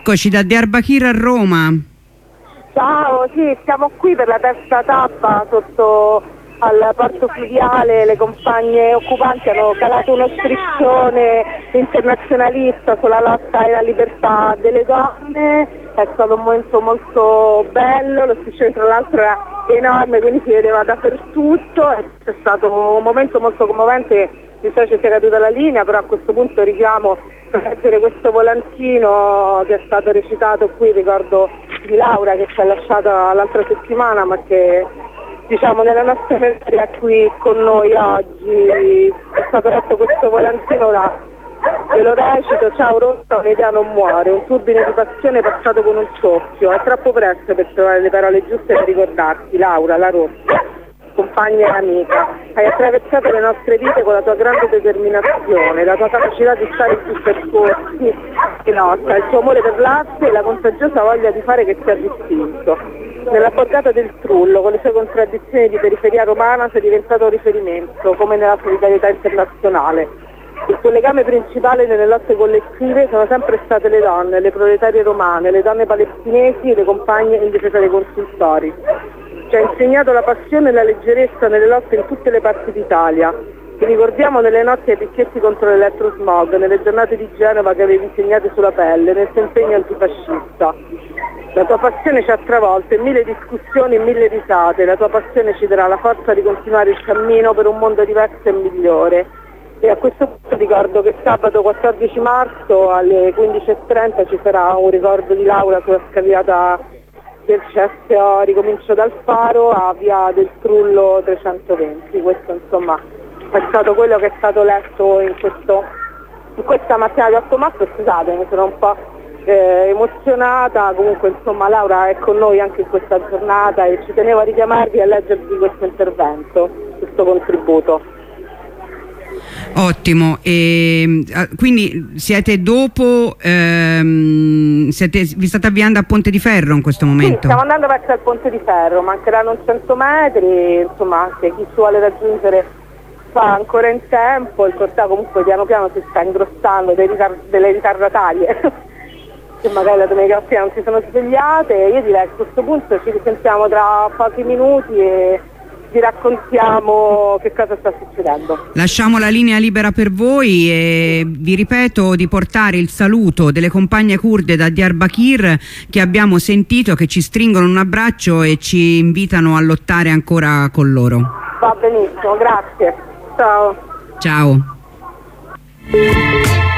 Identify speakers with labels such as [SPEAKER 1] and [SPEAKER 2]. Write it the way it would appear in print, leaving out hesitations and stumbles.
[SPEAKER 1] Eccoci da Diyarbakir a Roma.
[SPEAKER 2] Ciao, sì, siamo qui per la terza tappa sotto al porto fluviale. Le compagne occupanti hanno calato uno striscione internazionalista sulla lotta e la libertà delle donne. È stato un momento molto bello, lo striscione tra l'altro era enorme, quindi si vedeva dappertutto. È stato un momento molto commovente, mi sa che sia caduta la linea, però a questo punto richiamo per leggere questo volantino che è stato recitato qui, ricordo di Laura che ci ha lasciata l'altra settimana, ma che diciamo nella nostra memoria è qui con noi oggi. È stato letto questo volantino, ora ve lo recito: ciao Rossa, un'idea non muore, un turbine di passione passato con un soffio, è troppo presto per trovare le parole giuste per ricordarti, Laura, la Rossa, compagna e amica. Hai attraversato le nostre vite con la tua grande determinazione, la tua capacità di stare più percorsi che nostra, il tuo amore per l'arte e la contagiosa voglia di fare che ti ha distinto. Nella borgata del Trullo, con le sue contraddizioni di periferia romana, sei diventato un riferimento, come nella solidarietà internazionale. Il tuo legame principale nelle lotte collettive sono sempre state le donne, le proletarie romane, le donne palestinesi e le compagne in difesa dei consultori. Ci ha insegnato la passione e la leggerezza nelle lotte in tutte le parti d'Italia. Ti ricordiamo nelle notti ai picchietti contro l'elettrosmog, nelle giornate di Genova che avevi segnato sulla pelle, nel tuo impegno antifascista. La tua passione ci ha travolto in mille discussioni e mille risate. La tua passione ci darà la forza di continuare il cammino per un mondo diverso e migliore. E a questo punto ricordo che sabato 14 marzo alle 15:30 ci sarà un ricordo di Laura sulla scagliata del CSO Ricomincio dal Faro a via del Trullo 320. Questo insomma è stato quello che è stato letto in questa mattina di 8 marzo. Scusate, mi sono un po' emozionata. Comunque insomma Laura è con noi anche in questa giornata e ci tenevo a richiamarvi a leggervi questo intervento, questo contributo.
[SPEAKER 1] Ottimo, quindi siete dopo, vi state avviando a Ponte di Ferro in questo momento?
[SPEAKER 2] Sì, stiamo andando verso il Ponte di Ferro, mancheranno 100 metri, insomma anche chi ci vuole raggiungere fa ancora in tempo. Il corteo comunque piano piano si sta ingrossando, delle ritardatarie che magari la domenica mattina non si sono svegliate. Io direi a questo punto ci risentiamo tra pochi minuti e vi raccontiamo che cosa sta succedendo.
[SPEAKER 1] Lasciamo la linea libera per voi e vi ripeto di portare il saluto delle compagne kurde da Diyarbakir che abbiamo sentito, che ci stringono un abbraccio e ci invitano a lottare ancora con loro.
[SPEAKER 2] Va benissimo, grazie. Ciao.
[SPEAKER 1] Ciao.